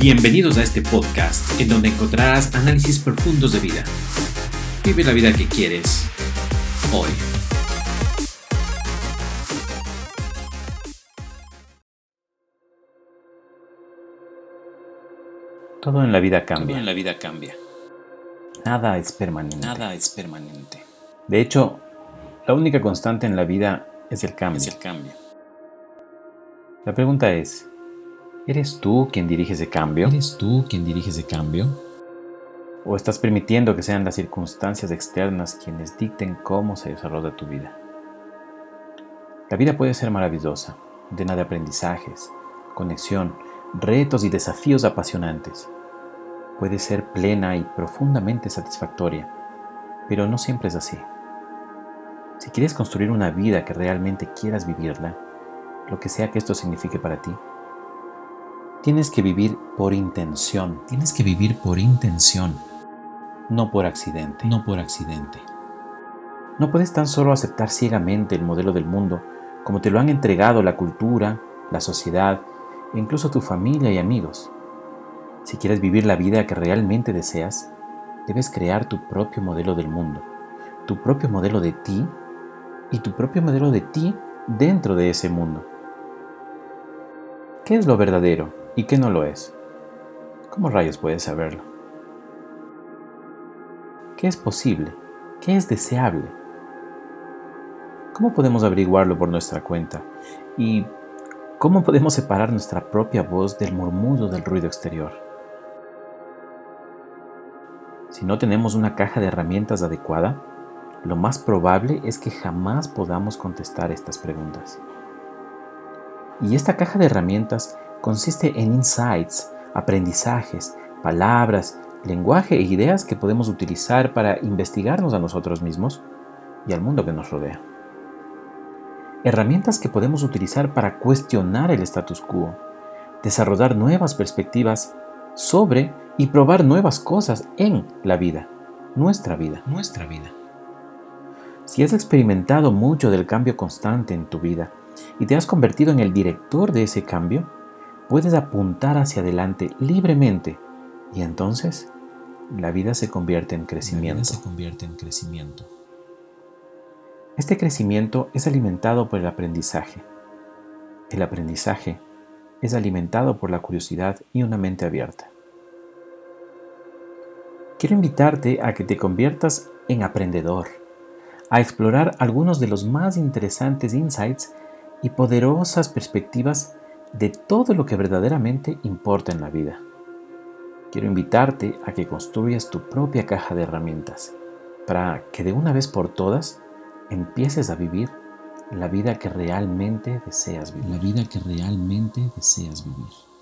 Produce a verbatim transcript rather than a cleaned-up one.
Bienvenidos a este podcast en donde encontrarás análisis profundos de vida. Vive la vida que quieres hoy. Todo en la vida cambia. Todo en la vida cambia. Nada es permanente. Nada es permanente. De hecho, la única constante en la vida es el cambio. Es el cambio. La pregunta es, ¿eres tú quien dirige ese cambio? ¿Eres tú quien dirige ese cambio? ¿O estás permitiendo que sean las circunstancias externas quienes dicten cómo se desarrolla tu vida? La vida puede ser maravillosa, llena de aprendizajes, conexión, retos y desafíos apasionantes. Puede ser plena y profundamente satisfactoria, pero no siempre es así. Si quieres construir una vida que realmente quieras vivirla, lo que sea que esto signifique para ti, tienes que vivir por intención. Tienes que vivir por intención, no por accidente. no por accidente. No puedes tan solo aceptar ciegamente el modelo del mundo como te lo han entregado la cultura, la sociedad e incluso tu familia y amigos. Si quieres vivir la vida que realmente deseas, debes crear tu propio modelo del mundo, tu propio modelo de ti y tu propio modelo de ti dentro de ese mundo. ¿Qué es lo verdadero y qué no lo es? ¿Cómo rayos puedes saberlo? ¿Qué es posible? ¿Qué es deseable? ¿Cómo podemos averiguarlo por nuestra cuenta? ¿Y cómo podemos separar nuestra propia voz del murmullo del ruido exterior? Si no tenemos una caja de herramientas adecuada, lo más probable es que jamás podamos contestar estas preguntas. Y esta caja de herramientas consiste en insights, aprendizajes, palabras, lenguaje e ideas que podemos utilizar para investigarnos a nosotros mismos y al mundo que nos rodea. Herramientas que podemos utilizar para cuestionar el status quo, desarrollar nuevas perspectivas sobre y probar nuevas cosas en la vida, nuestra vida. Nuestra vida. Si has experimentado mucho del cambio constante en tu vida y te has convertido en el director de ese cambio, puedes apuntar hacia adelante libremente y entonces la vida se convierte en crecimiento. La vida se convierte en crecimiento. Este crecimiento es alimentado por el aprendizaje. El aprendizaje es alimentado por la curiosidad y una mente abierta. Quiero invitarte a que te conviertas en aprendedor, a explorar algunos de los más interesantes insights y poderosas perspectivas de todo lo que verdaderamente importa en la vida. Quiero invitarte a que construyas tu propia caja de herramientas para que de una vez por todas empieces a vivir la vida que realmente deseas vivir. La vida que realmente deseas vivir.